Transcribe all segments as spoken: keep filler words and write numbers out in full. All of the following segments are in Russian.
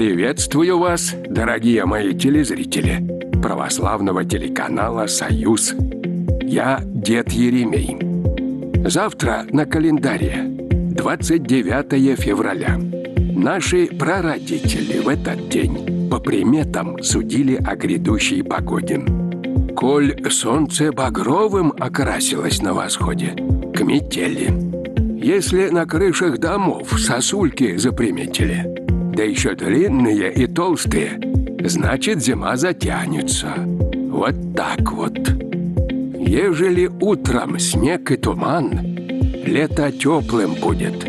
Приветствую вас, дорогие мои телезрители православного телеканала «Союз». Я дед Еремей. Завтра на календаре двадцать девятое февраля. Наши прародители в этот день по приметам судили о грядущей погоде. Коль солнце багровым окрасилось на восходе, к метели. Если на крышах домов сосульки заприметили, да еще длинные и толстые, значит, зима затянется. Вот так вот. Ежели утром снег и туман, лето теплым будет.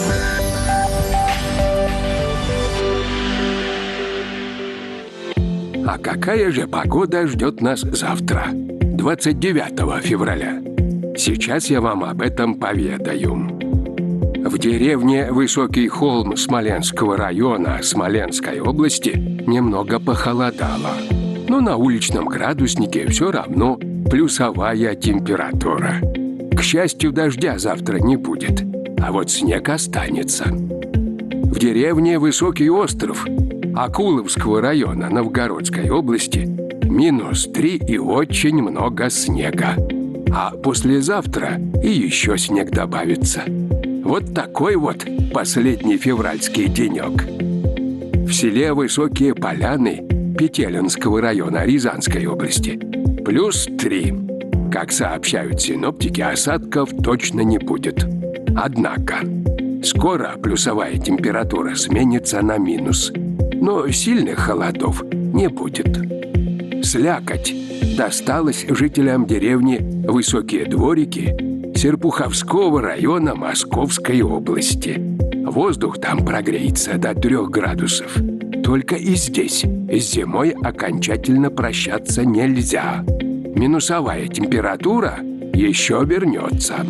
А какая же погода ждет нас завтра, двадцать девятого февраля? Сейчас я вам об этом поведаю. В деревне Высокий холм Смоленского района Смоленской области немного похолодало. Но на уличном градуснике все равно плюсовая температура. К счастью, дождя завтра не будет, а вот снег останется. В деревне Высокий остров Акуловского района Новгородской области минус три и очень много снега. А послезавтра и еще снег добавится. Вот такой вот последний февральский денек. В селе Высокие Поляны Петелинского района Рязанской области плюс три. Как сообщают синоптики, осадков точно не будет. Однако скоро плюсовая температура сменится на минус, но сильных холодов не будет. Слякоть досталась жителям деревни Высокие Дворики Серпуховского района Московской области. Воздух там прогреется до трех градусов. Только и здесь с зимой окончательно прощаться нельзя. Минусовая температура еще вернется.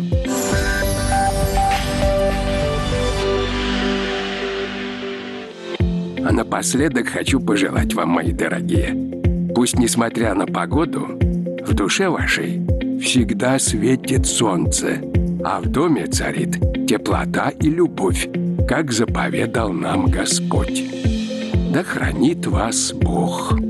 А напоследок хочу пожелать вам, мои дорогие, пусть, несмотря на погоду, в душе вашей всегда светит солнце, а в доме царит теплота и любовь, как заповедал нам Господь. Да хранит вас Бог.